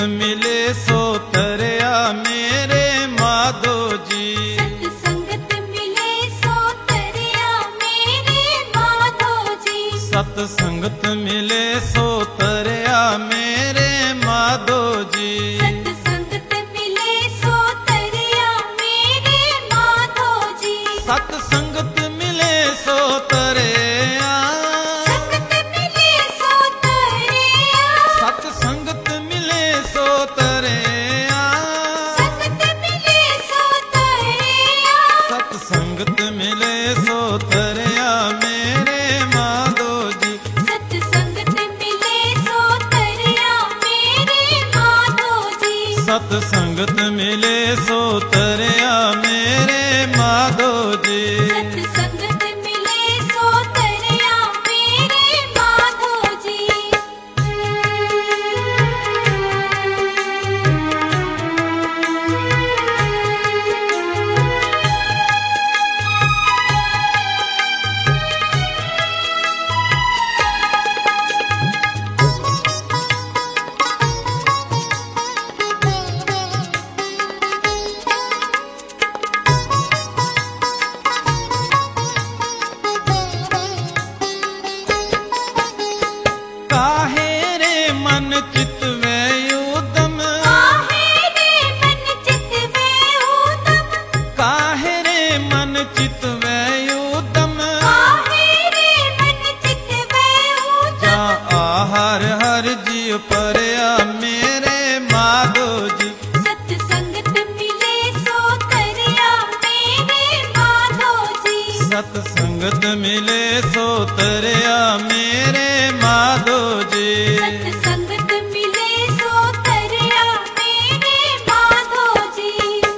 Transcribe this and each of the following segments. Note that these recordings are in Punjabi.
मिले सो तरया मेरे माधो जी। सत्संगत मिले सो तरया मेरे माधो जी। सत्संगत मिले सो तरया मेरे माधो जी। सत्संगत मिले सो तरया मेरे माधो जी। सत्संगत मिले सो तरया। संगत मिले सो तरया। सत्संगत मिले सो तरया। संगत मिले सो तरया। सत्संगत मिले सो तरया मेरे माधो जी। सत्संगत मिले सो तरया मेरे माधो जी। सत्संगत मिले सो तरया मेरे माधो जी। सत्संगत मिले सो तरया मेरे माधो जी। काहे रे मन चित वे उदम। काहे रे मन चित वे उदम। काहे रे मन चित वे उदम। काहे रे मन चित वे उदम। जा आहार हर जीव परया मेरे माधो जी। सत्संगत मिले सो तरया मेरे माधो जी। सत्संगत मिले सो तरया मेरे माधो जी। सत्संगत मिले सो तरया मेरे माधो जी।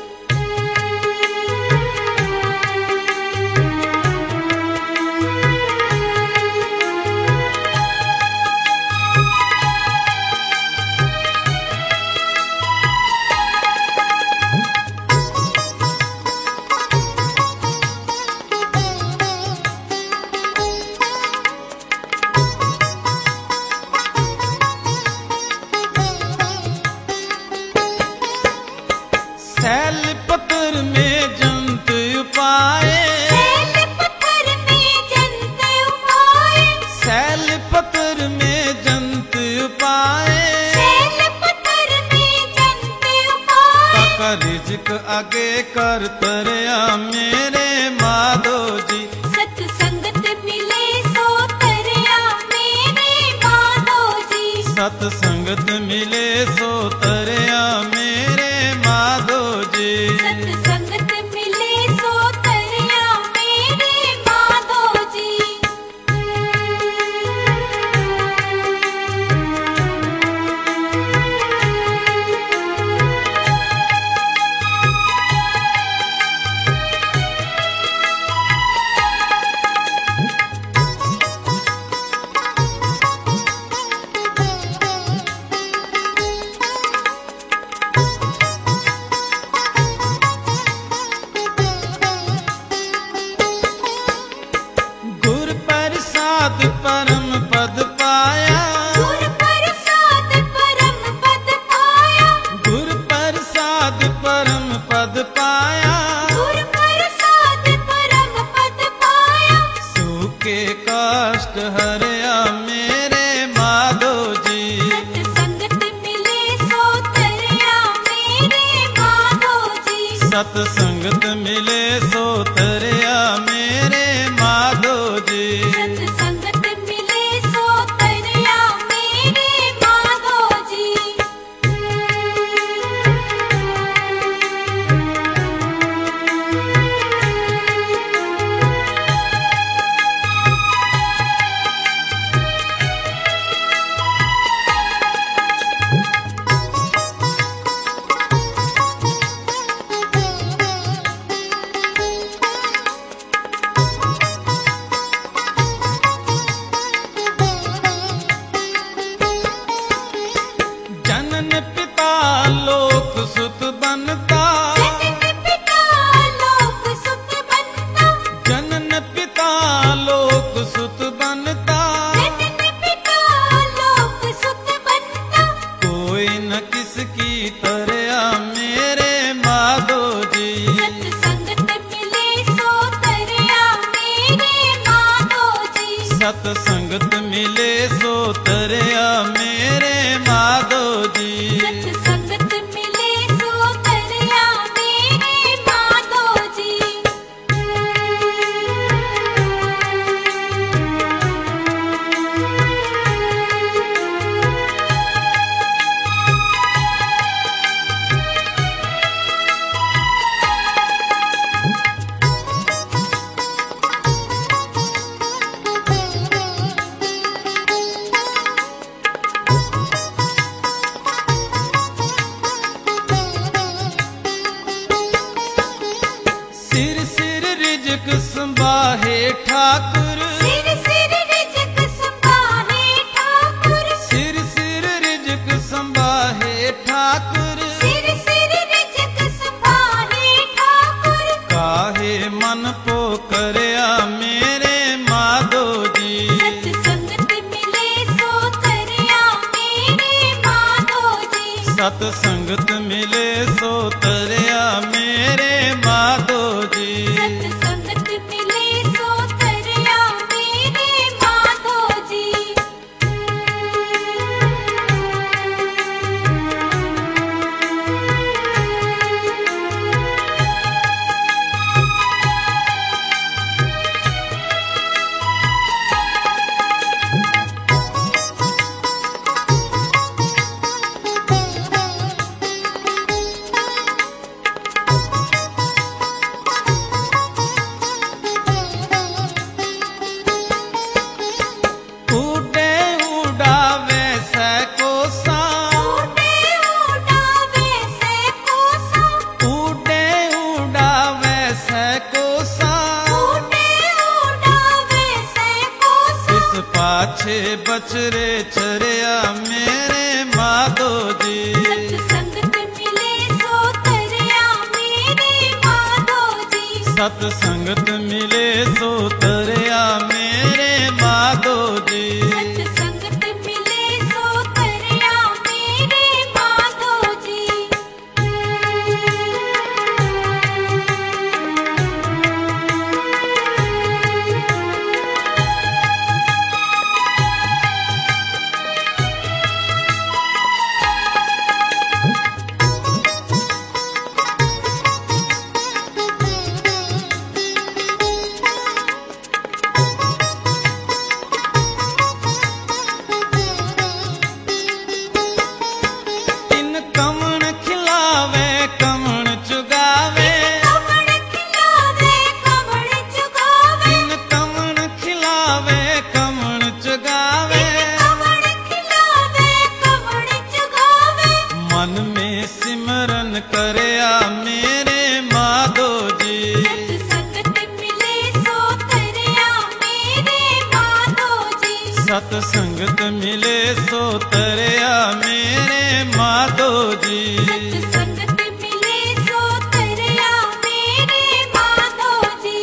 सैल पत्र में जंत उपाए। सैल पत्थर में जंत उपाए। सैल पत्र में जंत उपाए। सैल पत्थर में जंत उपाए। काका रिजक आगे कर तरया मेरे माधो जी। सत्संगत मिले सो तरया मेरे माधो जी। सत्संगत मिले सो तरया मेरे माधो जी। सत्संगत मिले सो तरया मेरे माधो जी। गुर प्रसाद परम पद पाया। गुर प्रसाद परम पद पाया। गुर प्रसाद परम पद पाया। गुर प्रसाद परम पद पाया। सूखे कष्ट हरया मेरे माधो जी। सत्संगत मिले सो तरया मेरे माधो जी। सत्संगत मिले सो तरया मेरे माधो जी। सत्संगत मिले सो तरया मेरे माधो जी। किसकी तरया मेरे माधो जी। सत्संगत मिले सो तरया मेरे माधो जी। सत्संगत मिले सो तरया मेरे माधो जी। सत्संगत मिले सो तरया मेरे माधो जी। सिर सिर रिजक संभाहे ठाकुर। सिर सिर रिजक संभाहे ठाकुर। सिर सिर रिजक संभाहे ठाकुर। सिर सिर रिजक संभाहे ठाकुर। काहे मन पो करया मेरे माधो जी। सत्संगत मिले सो तरया मेरे माधो जी। सत्संगत मिले सो तरया मेरे माधो जी। सत्संगत मिले सो तरया मेरे माधो जी। उड़े उड़ावे सकोसा। उड़े उड़ावे से कोसा। उड़े उड़ावे सकोसा। उड़े उड़ावे से कोसा। इस पाछे बछरे चरया मेरे माधो जी। सत्संगत मिले सो तरया मेरे माधो जी। सत्संगत मिले सो तरया मेरे माधो जी। सत्संगत मिले सो तरया मेरे माधो जी। इन कमण खिलावे कमण चुगावे। कमण खिलावे कमण चुगावे। इन कमण खिलावे कमण चुगावे। कमण खिलावे कमण चुगावे। मन में सिमरन करया मेरे माधो जी। सत्संगत मिले सो तरया मेरे माधो जी। सत्संगत मिले सो तरया मेरे माधो जी। सत्संगत मिले सो तरया मेरे माधो जी।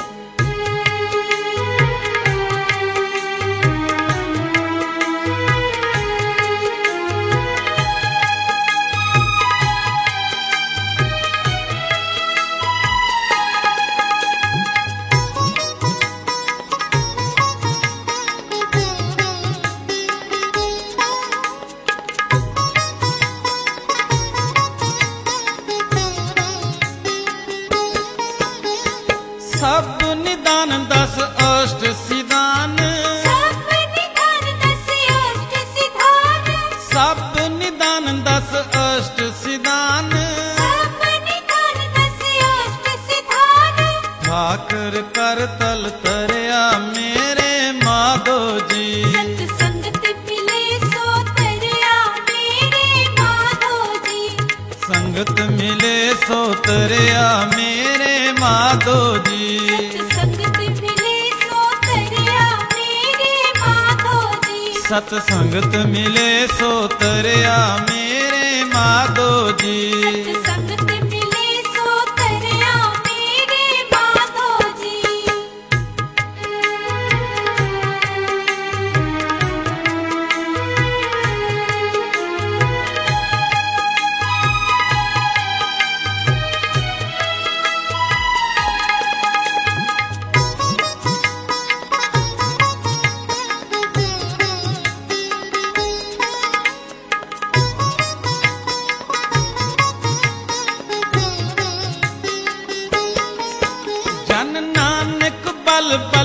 सब निदान दस अष्ट सिदान। सब निधान दस अष्ट सिधान। सब निदान दस अष्ट सिदान। सब निधान दस अष्ट सिधान। ठाकर कर तल तरया मेरे माधो जी। सत्संगत मिले सो तरया मेरे माधो जी। संगत मिले सो तरया मेरे माधो जी। सत्संगत मिले सो तरया मेरे माधो जी। सत्संगत मिले सो तरया मेरे माधो जी। सत्संगत मिले सो तरया मेरे माधो जी।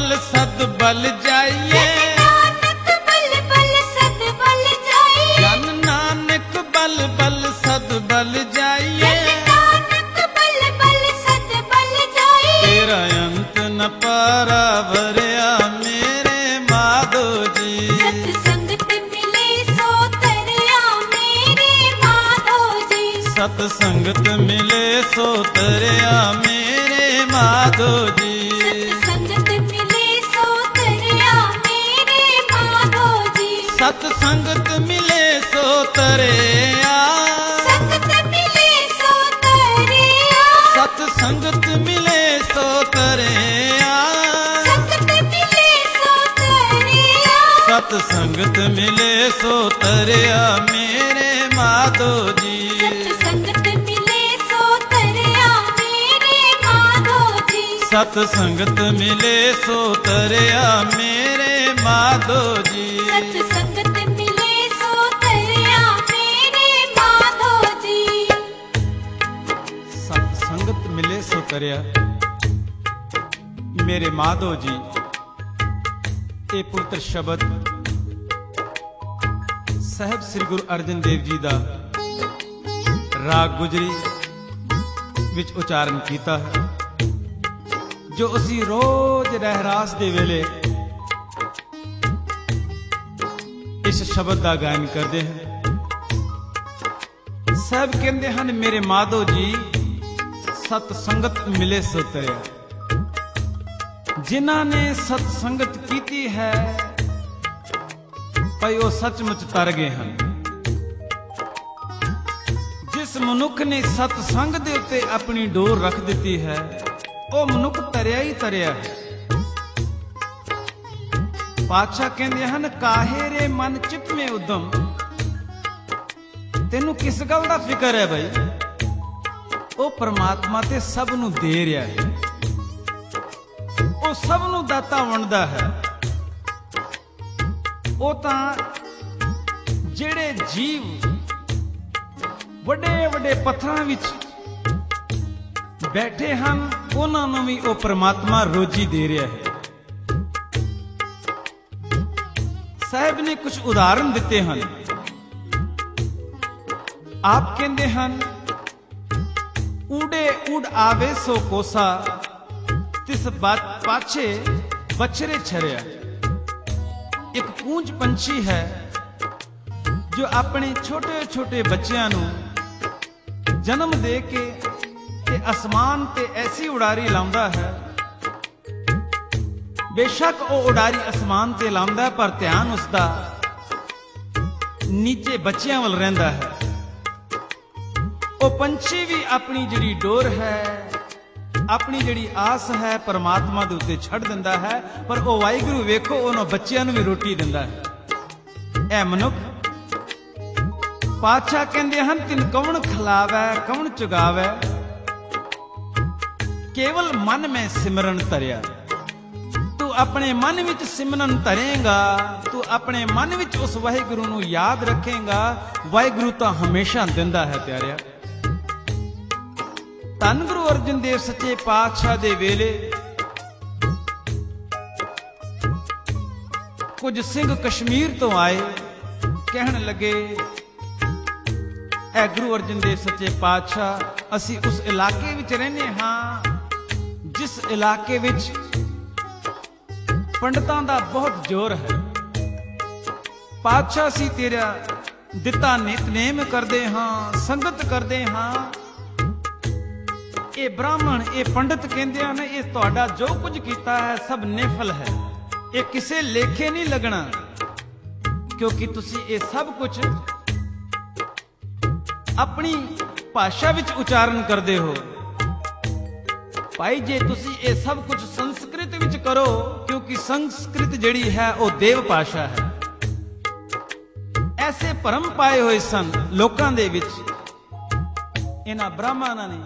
बल सद बल जाइए, नानक बल बल सद बल जाइए, जन नानक बल बल सद बल जाइए, नानक बल बल सद बल जाइए। तेरा अंत न पारा भरिया मेरे माधो जी। सत्संगत मिले सो तरिया मेरे माधो जी, सत्संगत मिले सो तरिया मेरे माधो जी। सत्संगत मिले सो तरिया मेरे माधो जी, सत्संगत मिले सो तरिया, संगत मिले सो तरिया, सत्संगत मिले सो तरिया, संगत मिले सो तरिया, सत्संगत मिले सो तरिया मेरे माधो जी। सत्संगत मिले सो तरिया मेरे माधो जी, सत्संगत मिले सो तरिया मेरे माधो जी। सत्संगत मिले सो तरिया मेरे माधो जी। सत्संगत मिले सो तरिया मेरे माधो जी। ਇਹ ਪਵਿੱਤਰ ਸ਼ਬਦ ਸਾਹਿਬ ਸ੍ਰੀ ਗੁਰੂ ਅਰਜਨ ਦੇਵ ਜੀ ਦਾ ਰਾਗ ਗੁਜਰੀ ਵਿੱਚ ਉਚਾਰਨ ਕੀਤਾ ਹੈ, ਜੋ ਅਸੀਂ ਰੋਜ਼ ਰਹਿਰਾਸ ਦੇ ਵੇਲੇ ਇਸ ਸ਼ਬਦ ਦਾ ਗਾਇਨ ਕਰਦੇ ਹਾਂ। ਸਾਹਿਬ ਕਹਿੰਦੇ ਹਨ ਮੇਰੇ ਮਾਧੋ ਜੀ ਸਤ ਸੰਗਤ ਮਿਲੇ ਸੋ ਤਰਿਆ। ਜਿਨ੍ਹਾਂ ਨੇ ਸਤ ਸੰਗਤ ਕੀਤੀ ਹੈ ਭਾਈ ਉਹ ਸੱਚਮੁੱਚ ਤਰ ਗਏ ਹਨ। ਜਿਸ ਮਨੁੱਖ ਨੇ ਸਤ ਸੰਗ ਦੇ ਉੱਤੇ ਆਪਣੀ ਡੋਰ ਰੱਖ ਦਿੱਤੀ ਹੈ ਉਹ ਮਨੁੱਖ ਤਰਿਆ ਹੀ ਤਰਿਆ ਹੈ। ਪਾਤਸ਼ਾਹ ਕਹਿੰਦੇ ਹਨ ਕਾਹੇ ਰੇ ਮਨ ਚਿਤ ਮੇ ਉਦਮ। ਤੈਨੂੰ ਕਿਸ ਗੱਲ ਦਾ ਫਿਕਰ ਹੈ ਭਾਈ? ਉਹ ਪ੍ਰਮਾਤਮਾ ਤੇ ਸਭ ਨੂੰ ਦੇ ਰਿਹਾ ਹੈ, ਉਹ ਸਭ ਨੂੰ ਦਾਤਾ ਵੰਡਦਾ ਹੈ। ਉਹ ਤਾਂ ਜਿਹੜੇ ਜੀਵ ਵੱਡੇ ਵੱਡੇ ਪੱਥਰਾਂ ਵਿੱਚ ਬੈਠੇ ਹਨ ਉਹਨਾਂ ਨੂੰ ਵੀ ਉਹ ਪ੍ਰਮਾਤਮਾ ਰੋਜੀ ਦੇ ਰਿਹਾ ਹੈ। ਸਾਹਿਬ ਨੇ ਕੁਝ ਉਦਾਹਰਨ ਦਿੱਤੇ ਹਨ। ਆਪ ਕਹਿੰਦੇ ਹਨ ਊੜੇ ਉਡ ਆਵੇ ਸੋ ਕੋਸਾ, ਤਿਸ ਪਾਛੇ ਬਛਰੇ ਛਰਿਆ। ਇੱਕ ਪੂੰਝ ਪੰਛੀ ਹੈ ਜੋ ਆਪਣੇ ਛੋਟੇ ਛੋਟੇ ਬੱਚਿਆਂ ਨੂੰ ਜਨਮ ਦੇ ਕੇ ਤੇ ਅਸਮਾਨ ਤੇ ਐਸੀ ਉਡਾਰੀ ਲਾਉਂਦਾ ਹੈ। ਬੇਸ਼ੱਕ ਉਹ ਉਡਾਰੀ ਅਸਮਾਨ ਤੇ ਲਾਉਂਦਾ ਪਰ ਧਿਆਨ ਉਸਦਾ ਨੀਚੇ ਬੱਚਿਆਂ ਵੱਲ ਰਹਿੰਦਾ ਹੈ। ਉਹ ਪੰਛੀ ਵੀ ਆਪਣੀ ਜਿਹੜੀ ਡੋਰ ਹੈ, ਆਪਣੀ ਜਿਹੜੀ ਆਸ ਹੈ ਪਰਮਾਤਮਾ ਦੇ ਉੱਤੇ ਛੱਡ ਦਿੰਦਾ ਹੈ, ਪਰ ਉਹ ਵਾਹਿਗੁਰੂ ਵੇਖੋ ਉਹਨਾਂ ਬੱਚਿਆਂ ਨੂੰ ਵੀ ਰੋਟੀ ਦਿੰਦਾ ਹੈ। ਇਹ ਮਨੁੱਖ ਪਾਤਸ਼ਾਹ ਕਹਿੰਦੇ ਹਨ ਤਿਨ ਕੌਣ ਖਿਲਾਵੈ ਕੌਣ ਚੁਗਾਵੈ, ਕੇਵਲ ਮਨ ਮੈਂ ਸਿਮਰਨ ਧਰਿਆ। ਤੂੰ ਆਪਣੇ ਮਨ ਵਿੱਚ ਸਿਮਰਨ ਧਰੇਂਗਾ, ਤੂੰ ਆਪਣੇ ਮਨ ਵਿੱਚ ਉਸ ਵਾਹਿਗੁਰੂ ਨੂੰ ਯਾਦ ਰੱਖੇਂਗਾ, ਵਾਹਿਗੁਰੂ ਤਾਂ ਹਮੇਸ਼ਾ ਦਿੰਦਾ ਹੈ ਪਿਆਰਿਆ। ਧੰਨ ਗੁਰੂ ਅਰਜਨ ਦੇਵ ਸੱਚੇ ਪਾਤਸ਼ਾਹ ਦੇ ਵੇਲੇ ਕੁਝ ਸਿੰਘ ਕਸ਼ਮੀਰ ਤੋਂ ਆਏ, ਕਹਿਣ ਲੱਗੇ ਐ ਗੁਰੂ ਅਰਜਨ ਦੇਵ ਸੱਚੇ ਪਾਤਸ਼ਾਹ ਅਸੀਂ ਉਸ ਇਲਾਕੇ ਵਿੱਚ ਰਹਿੰਦੇ ਹਾਂ ਜਿਸ ਇਲਾਕੇ ਵਿੱਚ ਪੰਡਤਾਂ ਦਾ ਬਹੁਤ ਜ਼ੋਰ ਹੈ। ਪਾਤਸ਼ਾਹ ਅਸੀਂ ਤੇਰਾ ਦਿੱਤਾ ਨਿਤਨੇਮ ਕਰਦੇ ਹਾਂ, ਸੰਗਤ ਕਰਦੇ ਹਾਂ। ਇਹ ਬ੍ਰਾਹਮਣ ਇਹ ਪੰਡਤ ਕਹਿੰਦੇ ਹਨ ਇਹ ਤੁਹਾਡਾ ਜੋ ਕੁਝ ਕੀਤਾ ਹੈ ਸਭ ਨਿਫਲ ਹੈ, ਇਹ ਕਿਸੇ ਲੇਖੇ ਨਹੀਂ ਲੱਗਣਾ, ਕਿਉਂਕਿ ਤੁਸੀਂ ਇਹ ਸਭ ਕੁਝ ਆਪਣੀ ਭਾਸ਼ਾ ਵਿੱਚ ਉਚਾਰਨ ਕਰਦੇ ਹੋ। ਭਾਈ ਜੇ ਤੁਸੀਂ ਇਹ ਸਭ ਕੁਝ ਸੰਸਕ੍ਰਿਤ ਵਿੱਚ ਕਰੋ, ਕਿਉਂਕਿ ਸੰਸਕ੍ਰਿਤ ਜਿਹੜੀ ਹੈ ਉਹ ਦੇਵ ਭਾਸ਼ਾ ਹੈ। ਐਸੇ ਭਰਮ ਪਾਏ ਹੋਏ ਸਨ ਲੋਕਾਂ ਦੇ ਵਿੱਚ ਇਹਨਾਂ ਬ੍ਰਾਹਮਣਾਂ ਨੇ,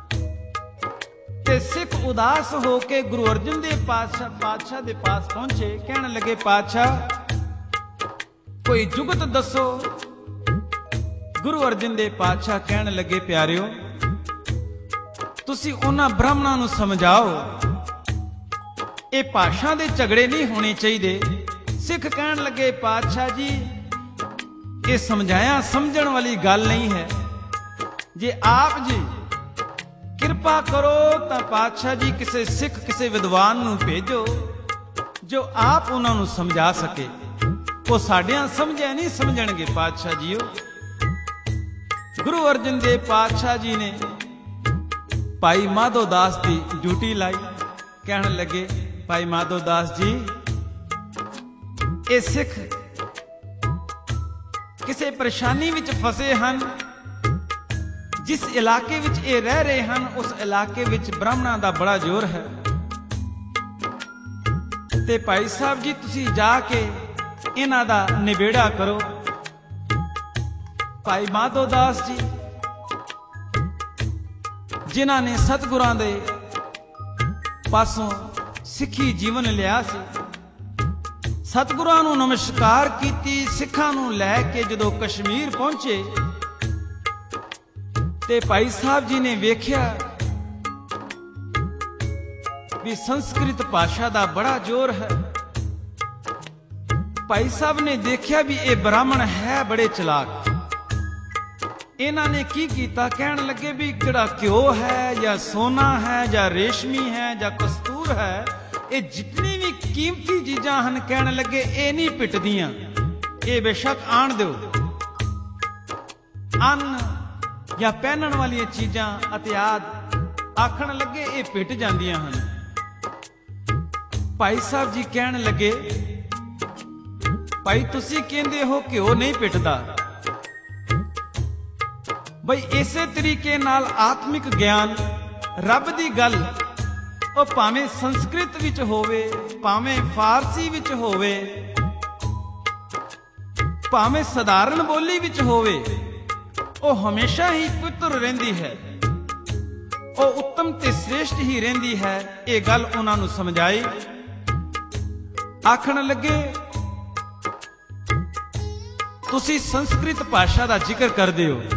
ਤੇ ਸਿੱਖ ਉਦਾਸ ਹੋ ਕੇ ਗੁਰੂ ਅਰਜਨ ਦੇਵ ਪਾਤਸ਼ਾਹ ਦੇ ਪਾਸ ਪਹੁੰਚੇ, ਕਹਿਣ ਲੱਗੇ ਪਾਤਸ਼ਾਹ ਕੋਈ ਜੁਗਤ ਦੱਸੋ। ਗੁਰੂ ਅਰਜਨ ਦੇਵ ਪਾਤਸ਼ਾਹ ਕਹਿਣ ਲੱਗੇ ਪਿਆਰਿਓ ਤੁਸੀਂ ਉਹਨਾਂ ਬ੍ਰਾਹਮਣਾਂ ਨੂੰ ਸਮਝਾਓ ਇਹ ਭਾਸ਼ਾ ਦੇ ਝਗੜੇ ਨਹੀਂ ਹੋਣੇ ਚਾਹੀਦੇ। ਸਿੱਖ ਕਹਿਣ ਲੱਗੇ ਪਾਤਸ਼ਾਹ ਜੀ ਇਹ ਸਮਝਾਇਆ ਸਮਝਣ ਵਾਲੀ ਗੱਲ ਨਹੀਂ ਹੈ। ਜੇ ਆਪ ਜੀ ਕਿਰਪਾ ਕਰੋ ਤਾਂ ਪਾਤਸ਼ਾਹ ਜੀ ਕਿਸੇ ਸਿੱਖ ਕਿਸੇ ਵਿਦਵਾਨ ਨੂੰ ਭੇਜੋ ਜੋ ਆਪ ਉਹਨਾਂ ਨੂੰ ਸਮਝਾ ਸਕੇ। ਉਹ ਸਾਡਿਆਂ ਸਮਝਿਆ ਨਹੀਂ ਸਮਝਣਗੇ ਪਾਤਸ਼ਾਹ ਜੀਓ। ਗੁਰੂ ਅਰਜਨ ਦੇਵ ਪਾਤਸ਼ਾਹ ਜੀ ਨੇ ਭਾਈ ਮਾਧੋ ਦਾਸ ਦੀ ਡਿਊਟੀ ਲਾਈ। ਕਹਿਣ ਲੱਗੇ ਭਾਈ ਮਾਧੋ ਦਾਸ ਜੀ ਇਹ ਸਿੱਖ ਕਿਸੇ ਪਰੇਸ਼ਾਨੀ ਵਿੱਚ ਫਸੇ ਹਨ। ਜਿਸ ਇਲਾਕੇ ਵਿੱਚ ਇਹ ਰਹਿ ਰਹੇ ਹਨ ਉਸ ਇਲਾਕੇ ਵਿੱਚ ਬ੍ਰਾਹਮਣਾਂ ਦਾ ਬੜਾ ਜ਼ੋਰ ਹੈ ਤੇ ਭਾਈ ਸਾਹਿਬ ਜੀ ਤੁਸੀਂ ਜਾ ਕੇ ਇਹਨਾਂ ਦਾ ਨਿਬੇੜਾ ਕਰੋ। ਭਾਈ ਮਾਧੋ ਦਾਸ ਜੀ ਜਿਨ੍ਹਾਂ ਨੇ ਸਤਿਗੁਰਾਂ ਦੇ ਪਾਸੋਂ ਸਿੱਖੀ ਜੀਵਨ ਲਿਆ ਸੀ, ਸਤਿਗੁਰਾਂ ਨੂੰ ਨਮਸਕਾਰ ਕੀਤੀ, ਸਿੱਖਾਂ ਨੂੰ ਲੈ ਕੇ ਜਦੋਂ ਕਸ਼ਮੀਰ ਪਹੁੰਚੇ ਤੇ ਭਾਈ ਸਾਹਿਬ ਜੀ ਨੇ ਵੇਖਿਆ ਵੀ ਸੰਸਕ੍ਰਿਤ ਭਾਸ਼ਾ ਦਾ ਬੜਾ ਜ਼ੋਰ ਹੈ। ਭਾਈ ਸਾਹਿਬ ਨੇ ਦੇਖਿਆ ਵੀ ਇਹ ਬ੍ਰਾਹਮਣ ਹੈ ਬੜੇ ਚਲਾਕ। ਇਹਨਾਂ ਨੇ ਕੀ ਕੀਤਾ, ਕਹਿਣ ਲੱਗੇ ਵੀ ਜਿਹੜਾ ਘਿਓ ਹੈ ਜਾਂ ਸੋਨਾ ਹੈ ਜਾਂ ਰੇਸ਼ਮੀ ਹੈ ਜਾਂ ਕਸਤੂਰ ਹੈ, ਇਹ ਜਿਤਨੀ ਵੀ ਕੀਮਤੀ ਚੀਜ਼ਾਂ ਹਨ, ਕਹਿਣ ਲੱਗੇ ਇਹ ਨਹੀਂ ਪਿੱਟਦੀਆਂ, ਇਹ ਬੇਸ਼ੱਕ ਆਣ ਦਿਓ। ਅੰਨ ਜਾਂ ਪਹਿਨਣ ਵਾਲੀਆਂ ਚੀਜ਼ਾਂ ਇਤਿਆਦ ਆਖਣ ਲੱਗੇ ਇਹ ਪਿੱਟ ਜਾਂਦੀਆਂ ਹਨ। ਭਾਈ ਸਾਹਿਬ ਜੀ ਕਹਿਣ ਲੱਗੇ ਭਾਈ ਤੁਸੀਂ ਕਹਿੰਦੇ ਹੋ ਘਿਓ ਨਹੀਂ ਪਿੱਟਦਾ, ਬਈ ਇਸੇ ਤਰੀਕੇ ਨਾਲ ਆਤਮਿਕ ਗਿਆਨ ਰੱਬ ਦੀ ਗੱਲ ਉਹ ਭਾਵੇਂ ਸੰਸਕ੍ਰਿਤ ਵਿੱਚ ਹੋਵੇ, ਭਾਵੇਂ ਫਾਰਸੀ ਵਿੱਚ ਹੋਵੇ, ਭਾਵੇਂ ਸਧਾਰਨ ਬੋਲੀ ਵਿੱਚ ਹੋਵੇ, ਉਹ ਹਮੇਸ਼ਾ ਹੀ ਪਵਿੱਤਰ ਰਹਿੰਦੀ ਹੈ, ਉਹ ਉੱਤਮ ਤੇ ਸ੍ਰੇਸ਼ਟ ਹੀ ਰਹਿੰਦੀ ਹੈ। ਇਹ ਗੱਲ ਉਹਨਾਂ ਨੂੰ ਸਮਝਾਈ। ਆਖਣ ਲੱਗੇ ਤੁਸੀਂ ਸੰਸਕ੍ਰਿਤ ਭਾਸ਼ਾ ਦਾ ਜ਼ਿਕਰ ਕਰਦੇ ਹੋ,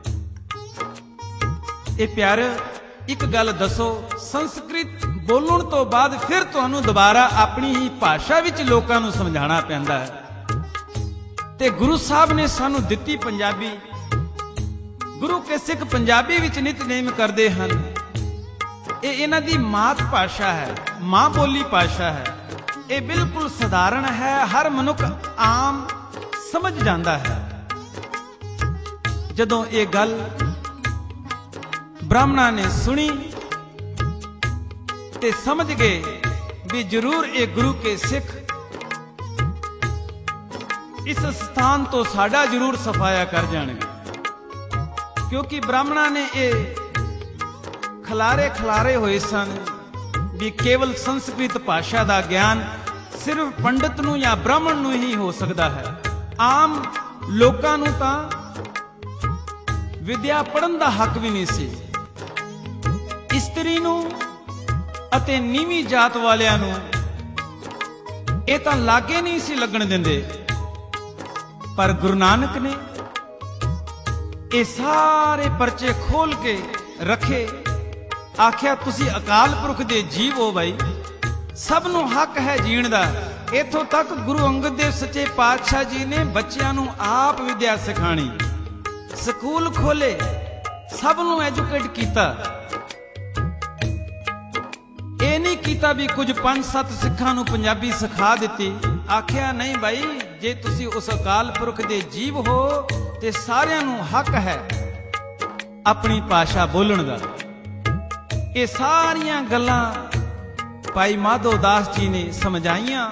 ਇਹ ਪਿਆਰੇ ਇੱਕ ਗੱਲ ਦੱਸੋ, ਸੰਸਕ੍ਰਿਤ ਬੋਲਣ ਤੋਂ ਬਾਅਦ ਫਿਰ ਤੁਹਾਨੂੰ ਦੁਬਾਰਾ ਆਪਣੀ ਹੀ ਭਾਸ਼ਾ ਵਿੱਚ ਲੋਕਾਂ ਨੂੰ ਸਮਝਾਉਣਾ ਪੈਂਦਾ ਹੈ ਤੇ ਗੁਰੂ ਸਾਹਿਬ ਨੇ ਸਾਨੂੰ ਦਿੱਤੀ ਪੰਜਾਬੀ। ਗੁਰੂ ਕੇ ਸਿੱਖ ਪੰਜਾਬੀ ਵਿੱਚ ਨਿਤਨੇਮ ਕਰਦੇ ਹਨ। ਇਹ ਇਹਨਾਂ ਦੀ ਮਾਤ ਭਾਸ਼ਾ ਹੈ, ਮਾਂ ਬੋਲੀ ਭਾਸ਼ਾ ਹੈ। ਇਹ ਬਿਲਕੁਲ ਸਧਾਰਨ ਹੈ, ਹਰ ਮਨੁੱਖ ਆਮ ਸਮਝ ਜਾਂਦਾ ਹੈ। ਜਦੋਂ ਇਹ ਗੱਲ ਬ੍ਰਾਹਮਣਾਂ ਨੇ ਸੁਣੀ ਤੇ ਸਮਝ ਗਏ ਵੀ ਜ਼ਰੂਰ ਇਹ ਗੁਰੂ ਕੇ ਸਿੱਖ ਇਸ ਸਥਾਨ ਤੋਂ ਸਾਡਾ ਜ਼ਰੂਰ ਸਫਾਇਆ ਕਰ ਜਾਣਗੇ, ਕਿਉਂਕਿ ਬ੍ਰਾਹਮਣਾਂ ਨੇ ਇਹ ਖਲਾਰੇ ਹੋਏ ਸਨ ਵੀ ਕੇਵਲ ਸੰਸਕ੍ਰਿਤ ਭਾਸ਼ਾ ਦਾ ਗਿਆਨ ਸਿਰਫ ਪੰਡਤ ਨੂੰ ਜਾਂ ਬ੍ਰਾਹਮਣ ਨੂੰ ਹੀ ਹੋ ਸਕਦਾ ਹੈ। ਆਮ ਲੋਕਾਂ ਨੂੰ ਤਾਂ ਵਿਦਿਆ ਪੜ੍ਹਨ ਦਾ ਹੱਕ ਵੀ ਨਹੀਂ ਸੀ। ਇਸਤਰੀ ਨੂੰ ਅਤੇ ਨੀਵੀਂ ਜਾਤ ਵਾਲਿਆਂ ਨੂੰ ਇਹ ਤਾਂ ਲਾਗੇ ਨਹੀਂ ਸੀ ਲੱਗਣ ਦਿੰਦੇ, ਪਰ ਗੁਰੂ ਨਾਨਕ ਨੇ ਇਹ ਸਾਰੇ ਪਰਚੇ ਖੋਲ ਕੇ ਰੱਖੇ। ਆਖਿਆ ਤੁਸੀਂ ਅਕਾਲ ਪੁਰਖ ਦੇ ਜੀਵ ਹੋ ਬਾਈ, ਸਭ ਨੂੰ ਹੱਕ ਹੈ ਜੀਣ ਦਾ। ਇੱਥੋਂ ਤੱਕ ਗੁਰੂ ਅੰਗਦ ਦੇਵ ਸੱਚੇ ਪਾਤਸ਼ਾਹ ਜੀ ਨੇ ਬੱਚਿਆਂ ਨੂੰ ਆਪ ਵਿਦਿਆ ਸਿਖਾਣੀ, ਸਕੂਲ ਖੋਲੇ, ਸਭ ਨੂੰ ਐਜੂਕੇਟ ਕੀਤਾ। ਇਹ ਨਹੀਂ ਕੀਤਾ ਵੀ ਕੁਝ 5-7 ਸਿੱਖਾਂ ਨੂੰ ਪੰਜਾਬੀ ਸਿਖਾ ਦਿੱਤੀ। ਆਖਿਆ ਨਹੀਂ ਭਾਈ, ਜੇ ਤੁਸੀਂ ਉਸ ਅਕਾਲ ਪੁਰਖ ਦੇ ਜੀਵ ਹੋ ਤੇ ਸਾਰਿਆਂ ਨੂੰ ਹੱਕ ਹੈ ਆਪਣੀ ਭਾਸ਼ਾ ਬੋਲਣ ਦਾ। ਇਹ ਸਾਰੀਆਂ ਗੱਲਾਂ ਭਾਈ ਮਾਧੋ ਦਾਸ ਜੀ ਨੇ ਸਮਝਾਈਆਂ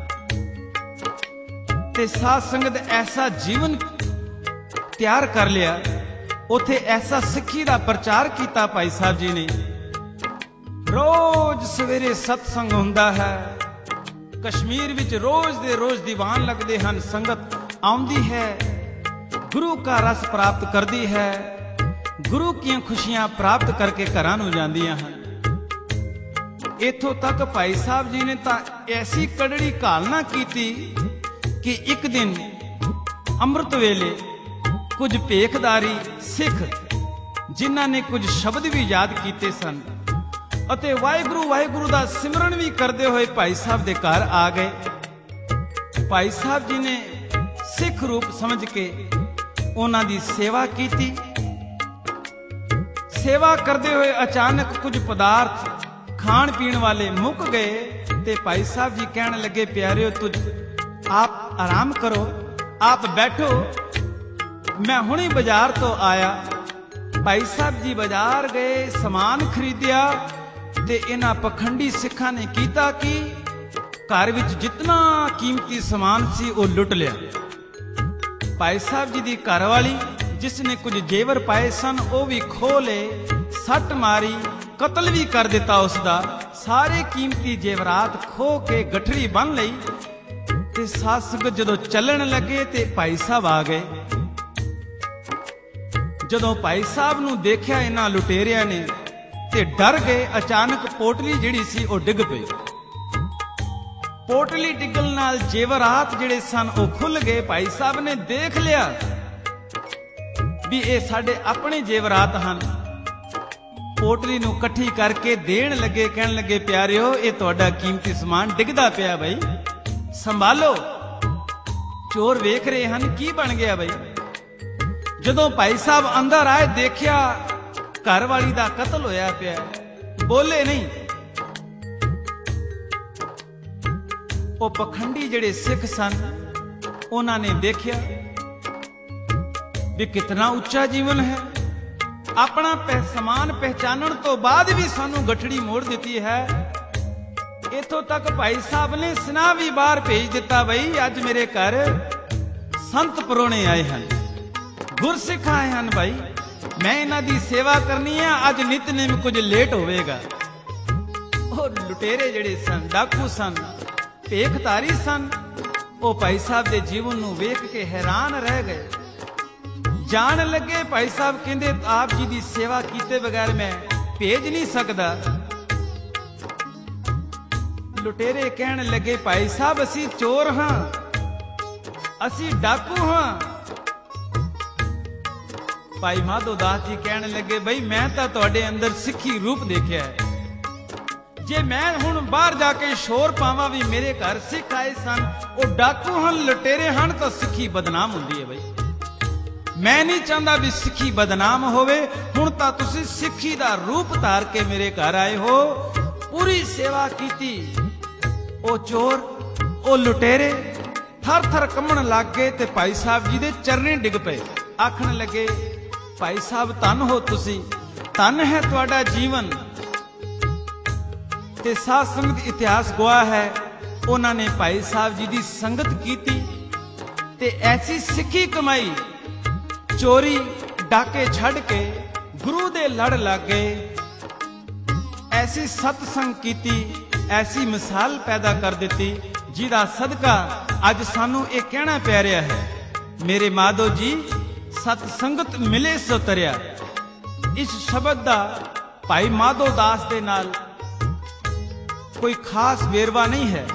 ਤੇ ਸਾਧ ਸੰਗਤ ਐਸਾ ਜੀਵਨ ਤਿਆਰ ਕਰ ਲਿਆ। ਉਥੇ ਐਸਾ ਸਿੱਖੀ ਦਾ ਪ੍ਰਚਾਰ ਕੀਤਾ ਭਾਈ ਸਾਹਿਬ ਜੀ ਨੇ। ਰੋਜ਼ ਸਵੇਰੇ ਸਤਸੰਗ ਹੁੰਦਾ ਹੈ। ਕਸ਼ਮੀਰ ਵਿੱਚ ਰੋਜ਼ ਦੇ ਰੋਜ਼ ਦੀਵਾਨ ਲੱਗਦੇ ਹਨ। ਸੰਗਤ ਆਉਂਦੀ ਹੈ, ਗੁਰੂ का रस प्राप्त करती है, गुरु कीਆਂ खुशियां प्राप्त करके घरां ਨੂੰ ਜਾਂਦੀਆਂ ਹਨ। ਇੱਥੋਂ ਤੱਕ ਭਾਈ ਸਾਹਿਬ ਜੀ ਨੇ ਤਾਂ ਐਸੀ ਕੜੜੀ ਘਾਲਣਾ ਕੀਤੀ ਕਿ ਇੱਕ ਦਿਨ ਅੰਮ੍ਰਿਤ ਵੇਲੇ ਕੁਝ ਭੇਖਦਾਰੀ ਸਿੱਖ ਜਿਨ੍ਹਾਂ ਨੇ ਕੁਝ ਸ਼ਬਦ ਵੀ ਯਾਦ ਕੀਤੇ ਸਨ, ਅਤੇ ਵਾਹਿਗੁਰੂ ਵਾਹਿਗੁਰੂ ਦਾ ਸਿਮਰਨ ਵੀ ਕਰਦੇ ਹੋਏ ਭਾਈ ਸਾਹਿਬ ਦੇ ਘਰ ਆ ਗਏ। ਭਾਈ ਸਾਹਿਬ ਜੀ ਨੇ ਸਿੱਖ ਰੂਪ ਸਮਝ ਕੇ ਉਹਨਾਂ ਦੀ ਸੇਵਾ ਕੀਤੀ। ਸੇਵਾ ਕਰਦੇ ਹੋਏ ਅਚਾਨਕ ਕੁਝ ਪਦਾਰਥ ਖਾਣ ਪੀਣ ਵਾਲੇ ਮੁੱਕ ਗਏ ਤੇ ਭਾਈ ਸਾਹਿਬ ਜੀ ਕਹਿਣ ਲੱਗੇ, ਪਿਆਰਿਓ ਤੁਝ ਆਪ ਆਰਾਮ ਕਰੋ, ਆਪ ਬੈਠੋ, ਮੈਂ ਹੁਣੇ ਬਾਜ਼ਾਰ ਤੋਂ ਆਇਆ। ਭਾਈ ਸਾਹਿਬ ਜੀ ਬਾਜ਼ਾਰ ਗਏ, ਸਮਾਨ ਖਰੀਦਿਆ ਤੇ ਇਹਨਾਂ ਪਖੰਡੀ ਸਿੱਖਾਂ ਨੇ ਕੀਤਾ ਕਿ ਘਰ ਵਿੱਚ ਜਿੰਨਾ ਕੀਮਤੀ ਸਮਾਨ ਸੀ ਉਹ ਲੁੱਟ ਲਿਆ। ਭਾਈ ਸਾਹਿਬ ਜੀ ਦੀ ਘਰਵਾਲੀ ਜਿਸ ਨੇ ਕੁਝ ਜੇਵਰ ਪਾਏ ਸਨ ਉਹ ਵੀ ਖੋਹ ਲਏ, ਸੱਟ ਮਾਰੀ, ਕਤਲ ਵੀ ਕਰ ਦਿੱਤਾ ਉਸਦਾ। ਸਾਰੇ ਕੀਮਤੀ ਜੇਵਰਾਤ ਖੋਹ ਕੇ ਗਠੜੀ ਬੰਨ ਲਈ ਤੇ ਸਾਧ ਸੰਗਤ ਜਦੋਂ ਚੱਲਣ ਲੱਗੇ ਤੇ ਭਾਈ ਸਾਹਿਬ ਆ ਗਏ। ਜਦੋਂ ਭਾਈ ਸਾਹਿਬ ਨੂੰ ਦੇਖਿਆ ਇਹਨਾਂ ਲੁਟੇਰਿਆਂ ਨੇ ਤੇ ਡਰ ਗਏ। ਅਚਾਨਕ ਪੋਟਲੀ ਜਿਹੜੀ ਸੀ ਉਹ ਡਿੱਗ ਪਈ। ਪੋਟਲੀ ਡਿੱਗਣ ਨਾਲ ਜੇਵਰਾਤ ਜਿਹੜੇ ਸਨ ਉਹ ਖੁੱਲ ਗਏ। ਭਾਈ ਸਾਹਿਬ ਨੇ ਦੇਖ ਲਿਆ ਵੀ ਇਹ ਸਾਡੇ ਆਪਣੇ ਜੇਵਰਾਤ ਹਨ। ਪੋਟਲੀ ਨੂੰ ਇਕੱਠੀ ਕਰਕੇ ਦੇਣ ਲੱਗੇ, ਕਹਿਣ ਲੱਗੇ, ਪਿਆਰਿਓ ਇਹ ਤੁਹਾਡਾ ਕੀਮਤੀ ਸਮਾਨ ਡਿੱਗਦਾ ਪਿਆ ਬਈ, ਸੰਭਾਲੋ। ਚੋਰ ਵੇਖ ਰਹੇ ਹਨ ਕੀ ਬਣ ਗਿਆ ਬਈ। ਜਦੋਂ ਭਾਈ ਸਾਹਿਬ ਅੰਦਰ ਆਏ ਦੇਖਿਆ ਘਰ ਵਾਲੀ ਦਾ ਕਤਲ ਹੋਇਆ ਪਿਆ, ਬੋਲੇ ਨਹੀਂ। ਉਹ ਪਖੰਡੀ ਜਿਹੜੇ ਸਿੱਖ ਸਨ ਉਹਨਾਂ ਨੇ ਦੇਖਿਆ ਵੀ ਕਿਤਨਾ ਉੱਚਾ ਜੀਵਨ ਹੈ, ਆਪਣਾ ਸਮਾਨ ਪਹਿਚਾਨਣ ਤੋਂ ਬਾਅਦ ਵੀ ਸਾਨੂੰ ਗਠੜੀ ਮੋੜ ਦਿੱਤੀ ਹੈ। ਇੱਥੋਂ ਤੱਕ ਭਾਈ ਸਾਹਿਬ ਨੇ ਸੁਨਾ ਵੀ ਬਾਹਰ ਭੇਜ ਦਿੱਤਾ, ਬਈ ਅੱਜ ਮੇਰੇ ਘਰ ਸੰਤ ਪਰੋਣੇ ਆਏ ਹਨ, ਗੁਰਸਿੱਖ ਆਏ ਹਨ, ਭਾਈ ਮੈਂ ਇਹਨਾਂ ਦੀ ਸੇਵਾ ਕਰਨੀ ਹੈ, ਅੱਜ ਨਿਤਨੇਮ ਕੁਝ ਲੇਟ ਹੋਵੇਗਾ। ਉਹ ਲੁਟੇਰੇ ਜਿਹੜੇ ਸਨ, ਡਾਕੂ ਸਨ, ਭੇਖਧਾਰੀ ਸਨ, ਉਹ ਭਾਈ ਸਾਹਿਬ ਦੇ ਜੀਵਨ ਨੂੰ ਵੇਖ ਕੇ ਹੈਰਾਨ ਰਹਿ ਗਏ। ਜਾਣ ਲੱਗੇ ਭਾਈ ਸਾਹਿਬ ਕਹਿੰਦੇ, ਆਪ ਜੀ ਦੀ ਸੇਵਾ ਕੀਤੇ ਬਗੈਰ ਮੈਂ ਭੇਜ ਨਹੀਂ ਸਕਦਾ। ਲੁਟੇਰੇ ਕਹਿਣ ਲੱਗੇ, ਭਾਈ ਸਾਹਿਬ ਅਸੀਂ ਚੋਰ ਹਾਂ, ਅਸੀਂ ਡਾਕੂ ਹਾਂ। ਭਾਈ ਮਾਧੋ ਦਾਸ ਜੀ ਕਹਿਣ ਲੱਗੇ, ਬਈ ਮੈਂ ਤਾਂ ਤੁਹਾਡੇ ਅੰਦਰ ਸਿੱਖੀ ਰੂਪ ਦੇਖਿਆ ਹੈ, ਜੇ ਮੈਂ ਹੁਣ ਬਾਹਰ ਜਾ ਕੇ ਸ਼ੋਰ ਪਾਵਾਂ ਵੀ ਮੇਰੇ ਘਰ ਸਿੱਖ ਆਏ ਸਨ, ਉਹ ਡਾਕੂ ਹਨ, ਲੁਟੇਰੇ ਹਨ, ਤਾਂ ਸਿੱਖੀ ਬਦਨਾਮ ਹੁੰਦੀ ਹੈ। ਬਈ ਮੈਂ ਨਹੀਂ ਚਾਹੁੰਦਾ ਵੀ ਸਿੱਖੀ ਬਦਨਾਮ ਹੋਵੇ। ਹੁਣ ਤਾਂ ਤੁਸੀਂ ਸਿੱਖੀ ਦਾ ਰੂਪ ਧਾਰ ਕੇ ਮੇਰੇ ਘਰ ਆਏ ਹੋ, ਪੂਰੀ ਸੇਵਾ ਕੀਤੀ। ਉਹ ਚੋਰ, ਉਹ ਲੁਟੇਰੇ ਥਰ ਥਰ ਕੰਬਣ ਲੱਗ ਗਏ ਤੇ ਭਾਈ ਸਾਹਿਬ ਜੀ ਦੇ ਚਰਨੇ ਡਿੱਗ ਪਏ। ਆਖਣ ਲੱਗੇ, ਭਾਈ ਸਾਹਿਬ ਧੰਨ ਹੋ ਤੁਸੀਂ, ਧੰਨ ਹੈ ਤੁਹਾਡਾ ਜੀਵਨ। ਤੇ ਸਾਧ ਸੰਗਤ ਇਤਿਹਾਸ ਗਵਾਹ ਹੈ, ਉਹਨਾਂ ਨੇ ਭਾਈ ਸਾਹਿਬ ਜੀ ਦੀ ਸੰਗਤ ਕੀਤੀ ਤੇ ਐਸੀ ਸਿੱਖੀ ਕਮਾਈ, ਚੋਰੀ ਡਾਕੇ ਛੱਡ ਕੇ ਗੁਰੂ ਦੇ ਲੜ ਲੱਗ ਗਏ। ਐਸੀ ਸਤਸੰਗ ਕੀਤੀ, ਐਸੀ ਮਿਸਾਲ ਪੈਦਾ ਕਰ ਦਿੱਤੀ, ਜਿਹਦਾ ਸਦਕਾ ਅੱਜ ਸਾਨੂੰ ਇਹ ਕਹਿਣਾ ਪੈ ਰਿਹਾ ਹੈ, ਮੇਰੇ ਮਾਧੋ ਜੀ ਸਤ ਸੰਗਤ ਮਿਲੇ ਸੋ ਤਰਿਆ। ਇਸ ਸ਼ਬਦ ਦਾ ਭਾਈ ਮਾਧੋ ਦਾਸ ਦੇ ਨਾਲ ਕੋਈ ਖਾਸ ਵੇਰਵਾ ਨਹੀਂ ਹੈ।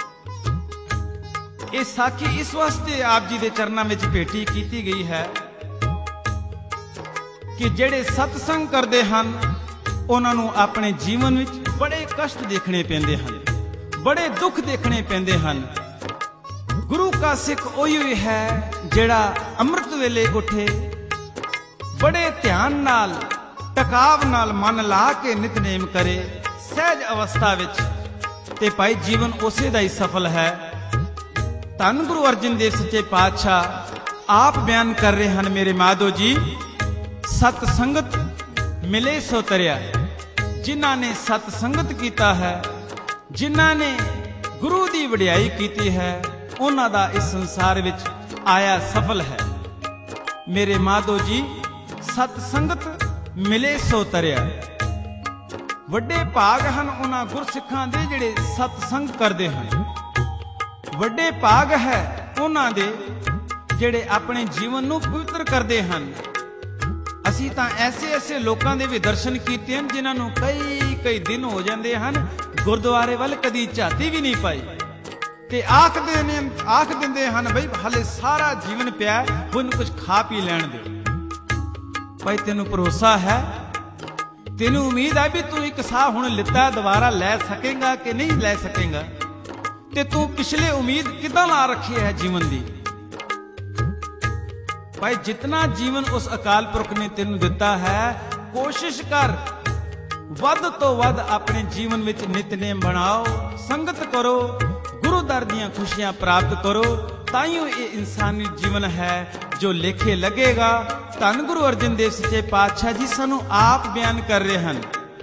ਇਹ ਸਾਖੀ ਇਸ ਵਾਸਤੇ ਆਪ ਜੀ ਦੇ ਚਰਨਾਂ ਵਿੱਚ ਭੇਟੀ ਕੀਤੀ ਗਈ ਹੈ ਕਿ ਜਿਹੜੇ ਸਤਸੰਗ ਕਰਦੇ ਹਨ ਉਹਨਾਂ ਨੂੰ ਆਪਣੇ ਜੀਵਨ ਵਿੱਚ ਬੜੇ ਕਸ਼ਟ ਦੇਖਣੇ ਪੈਂਦੇ ਹਨ, ਬੜੇ ਦੁੱਖ ਦੇਖਣੇ ਪੈਂਦੇ ਹਨ। ਗੁਰੂ ਕਾ ਸਿੱਖ ਉਹੀ ਹੈ ਜਿਹੜਾ ਅੰਮ੍ਰਿਤ ਵੇਲੇ ਉੱਠੇ, ਬੜੇ ਧਿਆਨ ਨਾਲ, ਟਿਕਾਵ ਨਾਲ ਮਨ ਲਾ ਕੇ ਨਿਤਨੇਮ ਕਰੇ ਸਹਿਜ ਅਵਸਥਾ ਵਿੱਚ, ਤੇ ਭਾਈ ਜੀਵਨ ਉਸੇ ਦਾ ਹੀ ਸਫਲ ਹੈ। ਧੰਨ ਗੁਰੂ ਅਰਜਨ ਦੇਵ ਸੱਚੇ ਪਾਤਸ਼ਾਹ ਆਪ ਬਿਆਨ ਕਰ ਰਹੇ ਹਨ, ਮੇਰੇ ਮਾਧੋ ਜੀ ਸਤ ਸੰਗਤ ਮਿਲੇ ਸੋ ਤਰਿਆ। ਜਿਨ੍ਹਾਂ ਨੇ ਸਤ ਸੰਗਤ ਕੀਤਾ ਹੈ, ਜਿਨ੍ਹਾਂ ਨੇ ਗੁਰੂ ਦੀ ਵਡਿਆਈ ਕੀਤੀ ਹੈ, ਉਹਨਾਂ ਦਾ ਇਸ ਸੰਸਾਰ ਵਿੱਚ ਆਇਆ ਸਫਲ ਹੈ। ਮੇਰੇ ਮਾਧੋ ਜੀ ਸਤ ਸੰਗਤ ਮਿਲੇ ਸੋ ਤਰਿਆ। ਵੱਡੇ ਭਾਗ ਹਨ ਉਹਨਾਂ ਗੁਰਸਿੱਖਾਂ ਦੇ ਜਿਹੜੇ ਸਤਸੰਗ ਕਰਦੇ ਹਨ। ਵੱਡੇ ਭਾਗ ਹੈ ਉਹਨਾਂ ਦੇ ਜਿਹੜੇ ਆਪਣੇ ਜੀਵਨ ਨੂੰ ਪਵਿੱਤਰ ਕਰਦੇ ਹਨ। ਅਸੀਂ ਤਾਂ ਐਸੇ ਲੋਕਾਂ ਦੇ ਵੀ ਦਰਸ਼ਨ ਕੀਤੇ ਹਨ ਜਿਨ੍ਹਾਂ ਨੂੰ ਕਈ ਦਿਨ ਹੋ ਜਾਂਦੇ ਹਨ, ਗੁਰਦੁਆਰੇ ਵੱਲ ਕਦੀ ਝਾਤੀ ਵੀ ਨਹੀਂ ਪਾਈ, ਤੇ ਆਖ ਦਿੰਦੇ ਹਨ, ਬਈ ਹਲੇ ਸਾਰਾ ਜੀਵਨ ਪਿਆ, ਉਹਨੂੰ ਕੁਝ ਖਾ ਪੀ ਲੈਣ ਦਿਓ। ਭਾਈ ਤੈਨੂੰ ਭਰੋਸਾ ਹੈ ਤੈਨੂੰ ਉਮੀਦ ਹੈ ਵੀ ਤੂੰ ਇੱਕ ਸਾਹ ਹੁਣ ਲਿੱਤਾ ਦੁਬਾਰਾ ਲੈ ਸਕੇਗਾ ਕਿ ਨਹੀਂ ਲੈ ਸਕੇਗਾ, ਤੇ ਤੂੰ ਪਿਛਲੇ ਉਮੀਦ ਕਿਦਾਂ ਲਾ ਰੱਖੀ ਹੈ ਜੀਵਨ ਦੀ। ਭਾਈ ਜਿਤਨਾ ਜੀਵਨ ਉਸ ਅਕਾਲ ਪੁਰਖ ਨੇ ਤੈਨੂੰ ਦਿੱਤਾ ਹੈ, ਕੋਸ਼ਿਸ਼ ਕਰ ਵੱਧ ਤੋਂ ਵੱਧ ਆਪਣੇ ਜੀਵਨ ਵਿੱਚ ਨਿਤਨੇਮ ਬਣਾਓ, ਸੰਗਤ ਕਰੋ, ਗੁਰੂ ਦਰ ਦੀਆਂ ਖੁਸ਼ੀਆਂ ਪ੍ਰਾਪਤ ਕਰੋ। ਤਾਈਓ ਇਹ ਇਨਸਾਨੀ ਜੀਵਨ ਹੈ ਜੋ ਲੇਖੇ ਲੱਗੇਗਾ। ਧੰਨ ਗੁਰੂ ਅਰਜਨ ਦੇਵ ਸੱਚੇ ਪਾਤਸ਼ਾਹ ਜੀ ਸਾਨੂੰ ਆਪ ਬਿਆਨ ਕਰ ਰਹੇ ਹਨ।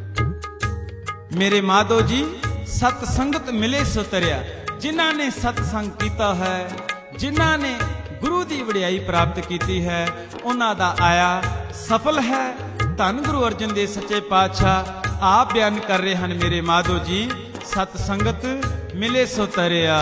ਮੇਰੇ ਮਾਧੋ ਜੀ, ਸਤ ਸੰਗਤ ਮਿਲੇ ਸੋ ਤਰਿਆ। ਜਿਨ੍ਹਾਂ ਨੇ ਸਤ ਸੰਗ ਕੀਤਾ ਹੈ, ਜਿਨ੍ਹਾਂ ਨੇ ਗੁਰੂ ਦੀ ਵਡਿਆਈ ਪ੍ਰਾਪਤ ਕੀਤੀ ਹੈ, ਉਹਨਾਂ ਦਾ ਆਇਆ ਸਫਲ ਹੈ। ਧੰਨ ਗੁਰੂ ਅਰਜਨ ਦੇਵ ਸੱਚੇ ਪਾਤਸ਼ਾਹ ਆਪ ਬਿਆਨ ਕਰ ਰਹੇ ਹਨ। ਮੇਰੇ ਮਾਧੋ ਜੀ, ਸਤ ਸੰਗਤ ਮਿਲੇ ਸੋ ਤਰਿਆ।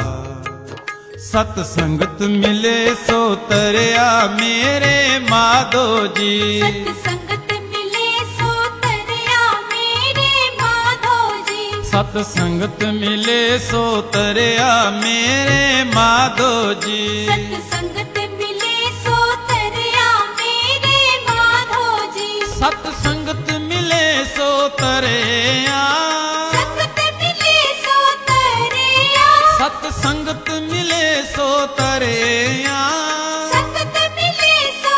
ਸਤ ਸੰਗਤ ਮਿਲੇ ਸੋ ਤਰਿਆ ਮੇਰੇ ਮਾਧੋ ਜੀ। ਸਤ ਸੰਗਤ ਮਿਲੇ ਸੋ ਤਰਿਆ ਮੇਰੇ ਮਾਧੋ ਜੀ। ਸਤ ਸੰਗਤ ਮਿਲੇ ਸੋ ਤਰਿਆ ਮੇਰੇ ਮਾਧੋ ਜੀ। ਸਤ ਸੰਗਤ ਮਿਲੇ ਸੋ ਤਰਿਆ ਮੇਰੇ ਮਾਧੋ ਜੀ। ਸਤ ਸੰਗਤ ਮਿਲੇ ਸੋ ਤਰਿਆ। ਸੰਗਤ ਮਿਲੇ ਸੋ ਤਰਿਆ। ਸਤ ਸੰਗਤ ਮਿਲੇ ਸੋ ਤਰਿਆ। ਸੰਗਤ ਮਿਲੇ ਸੋ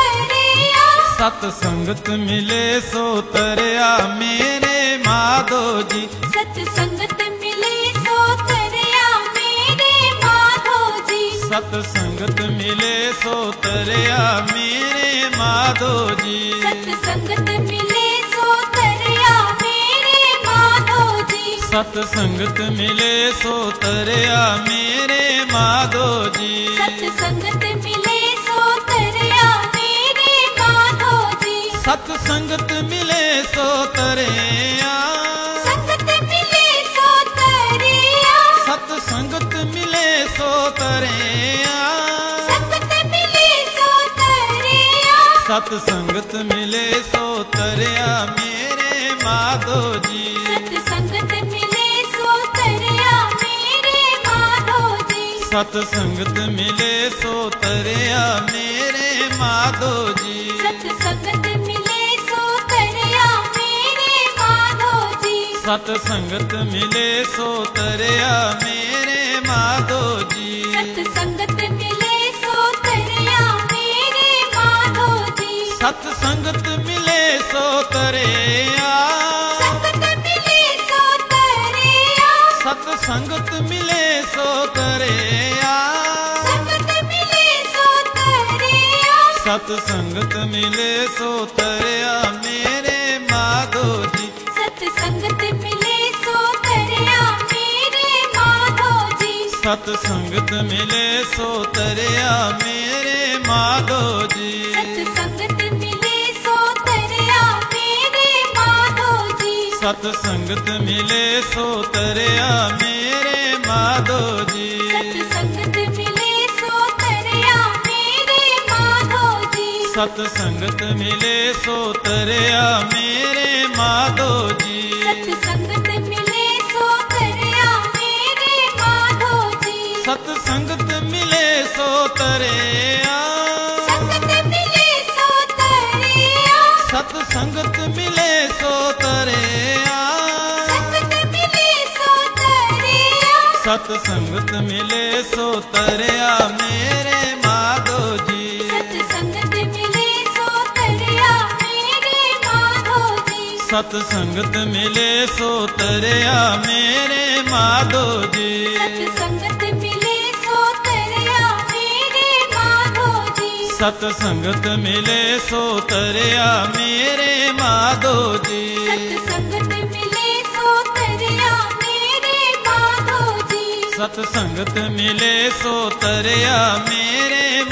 ਤਰਿਆ। ਸਤ ਸੰਗਤ ਮਿਲੇ ਸੋ ਤਰਿਆ ਮੇਰੇ ਮਾਧੋ ਜੀ। ਸਤ ਸੰਗਤ ਮਿਲੇ ਸੋ ਤਰਿਆ ਮੇਰੇ ਮਾਧੋ ਜੀ। ਸਤ ਸੰਗਤ ਮਿਲੇ ਸੋ ਤਰਿਆ ਮੇਰੇ ਮਾਧੋ ਜੀ। ਸਤ ਸੰਗਤ ਮਿਲੇ ਸੋ ਤਰਿਆ ਮੇਰੇ ਮਾਧੋ ਜੀ। ਸਤ ਸੰਗਤ ਮਿਲੇ ਸੋ ਤਰਿਆ ਮੇਰੇ ਮਾਧੋ ਜੀ। ਸਤ ਸੰਗਤ ਮਿਲੇ ਸੋ ਤਰਿਆ ਮੇਰੇ ਮਾਧੋ ਜੀ। ਸਤ ਸੰਗਤ ਮਿਲੇ ਸੋ ਤਰਿਆ। ਸੰਗਤ ਮਿਲੇ ਸੋ ਤਰਿਆ। ਸਤ ਸੰਗਤ ਮਿਲੇ ਸੋ ਤਰਿਆ। ਸੰਗਤ ਮਿਲੇ ਸੋ ਤਰਿਆ। ਸਤ ਸੰਗਤ ਮਿਲੇ ਸੋ ਤਰਿਆ ਮੇਰੇ ਮਾਧੋ ਜੀ। ਸਤ ਸੰਗਤ ਮਿਲੇ ਸੋ ਤਰਿਆ ਮੇਰੇ ਮਾਧੋ ਜੀ। ਸਤ ਸੰਗਤ ਮਿਲੇ ਸੋ ਤਰਿਆ ਮੇਰੇ ਮਾਧੋ ਜੀ। ਸਤ ਸੰਗਤ ਮਿਲੇ ਸੋ ਤਰਿਆ ਮੇਰੇ ਮਾਧੋ ਜੀ। ਸਤ ਸੰਗਤ ਮਿਲੇ ਸੋ ਤਰਿਆ ਮੇਰੇ ਮਾਧੋ ਜੀ। ਸਤ ਸੰਗਤ ਮਿਲੇ ਸੋ ਤਰਿਆ ਮੇਰੇ ਮਾਧੋ ਜੀ। ਸਤ ਸੰਗਤ ਮਿਲੇ ਸੋ ਤਰਿਆ। ਸੰਗਤ ਮਿਲੇ ਸੋ ਤਰਿਆ। ਸਤ ਸੰਗਤ ਮਿਲੇ ਸੋ ਤਰਿਆ। ਸੰਗਤ ਮਿਲੇ ਸੋ ਤਰਿਆ। ਸਤ ਸੰਗਤ ਮਿਲੇ ਸੋ ਤਰਿਆ ਮੇਰੇ ਮਾਧੋ ਜੀ। ਸਤ ਸੰਗਤ ਮਿਲੇ ਸੋ ਤਰਿਆ ਮੇਰੇ ਮਾਧੋ ਜੀ। ਸਤ ਸੰਗਤ ਮਿਲੇ ਸੋ ਤਰਿਆ ਮੇਰੇ ਮਾਧੋ ਜੀ। ਸਤ ਸੰਗਤ ਮਿਲੇ ਸੋ ਤਰਿਆ ਮੇਰੇ ਮਾਧੋ ਜੀ। ਸਤ ਸੰਗਤ ਮਿਲੇ ਸੋ ਤਰਿਆ ਮੇਰੇ ਮਾਧੋ ਜੀ। ਸਤ ਸੰਗਤ ਮਿਲੇ ਸੋ ਤਰਿਆ ਮੇਰੇ ਮਾਧੋ ਜੀ। ਸਤ ਸੰਗਤ ਮਿਲੇ ਸੋ ਤਰਿਆ ਮੇਰੇ ਮਾਧੋ ਜੀ। ਸਤ ਸੰਗਤ ਮਿਲੇ ਸੋ ਤਰਿਆ ਮੇਰੇ ਮਾਧੋ ਜੀ। ਸਤ ਸੰਗਤ ਮਿਲੇ ਸੋ ਤਰਿਆ। ਸੰਗਤ ਮਿਲੇ ਸੋ ਤਰਿਆ। ਸਤ ਸੰਗਤ ਮਿਲੇ ਸੋ ਤਰਿਆ। ਸੰਗਤ ਮਿਲੇ ਸੋ ਤਰਿਆ। ਸਤ ਸੰਗਤ ਮਿਲੇ ਸੋ ਤਰਿਆ ਮੇਰੇ ਮਾਧੋ ਜੀ। ਸਤ ਸੰਗਤ ਮਿਲੇ ਸੋ ਤਰਿਆ ਮੇਰੇ ਮਾਧੋ ਜੀ। ਸਤ ਸੰਗਤ ਮਿਲੇ ਸੋ ਤਰਿਆ ਮੇਰੇ ਮਾਧੋ ਜੀ। ਸਤ ਸੰਗਤ ਮਿਲੇ ਸੋ ਤਰਿਆ ਮੇਰੇ ਮਾਧੋ ਜੀ। ਸਤ ਸੰਗਤ ਮਿਲੇ ਸੋ ਤਰਿਆ ਮੇਰੇ ਮਾਧੋ ਜੀ। ਸਤ ਸੰਗਤ ਮਿਲੇ ਸੋ ਤਰਿਆ ਮੇਰੇ ਮਾਧੋ ਜੀ। ਸਤ ਸੰਗਤ ਮਿਲੇ ਸੋ ਤਰਿਆ ਮੇਰੇ